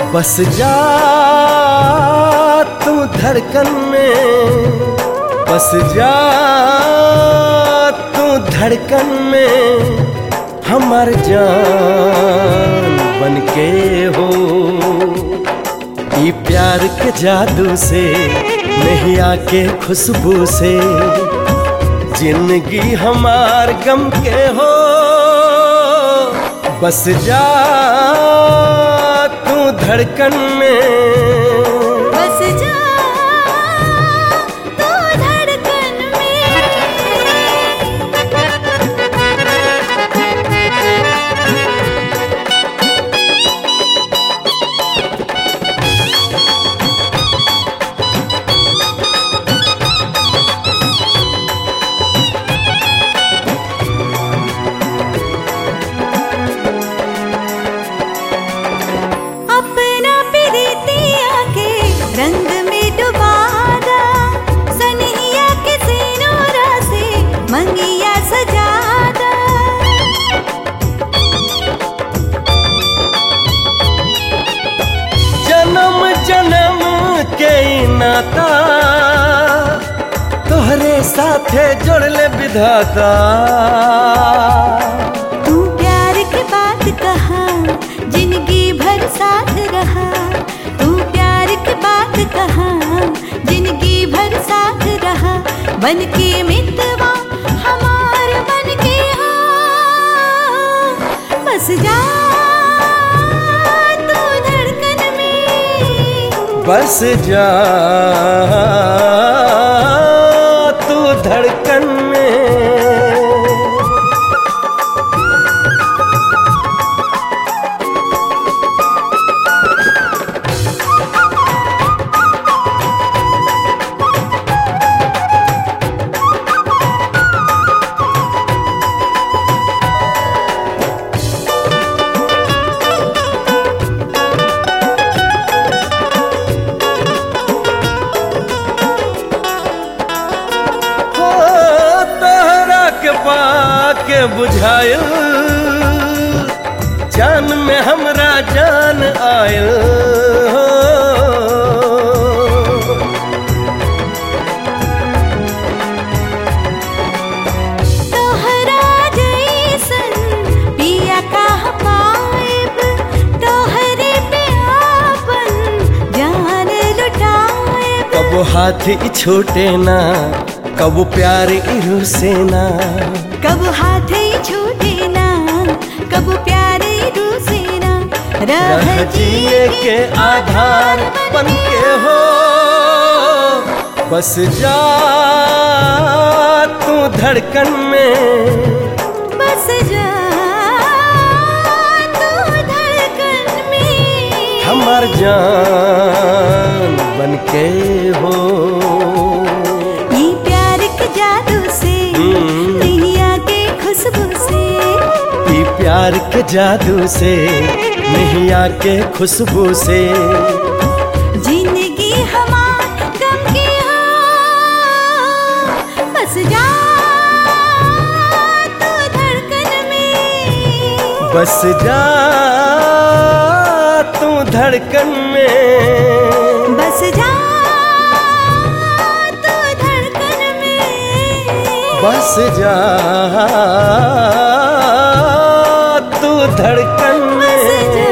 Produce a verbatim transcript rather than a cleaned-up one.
बस जा तू धड़कन में, बस जा तू धड़कन में, हमार जान बनके हो। ई प्यार के जादू से, नहीं आके खुशबू से, जिंदगी हमार गम के हो। बस जा तू धड़कन में, बस जा तू धड़कन में। रंग में डुबादा सनहिया के सिनोरा से मंगिया सजादा। जन्म जन्म के नाता तोहरे साथे जोड़ले विधाता। तू प्यार की बात कहा, जिंदगी भर साथ रहा। बात कहा, जिंदगी भर साथ रहा। बन के मितवा हमार बन के हो। बस जा तू धड़कन में, बस जा तू धड़कन में। के बुझायल जान में हमरा जान आयल। तोहरा जैसन पिया का पाइब, तोहरे पे आपन जान लुटाइब। कबो हाथ ही छूटे ना, कबो प्यार ही रुसे ना। कब हाथ ही छूटे ना, कब प्यार ही रूसे ना। रह जिए के आधार बन के हो। बस जा तू धड़कन में, बस जा तू धड़कन में, हमार जान बन के हो। ये प्यार के जादू से, प्यार के जादू से, नहीं आके खुशबू से, जिंदगी हमार गम की हो। बस जा तू धड़कन में, बस जा तू धड़कन में, बस जा तू धड़कन में, बस जा तू धड़कन में।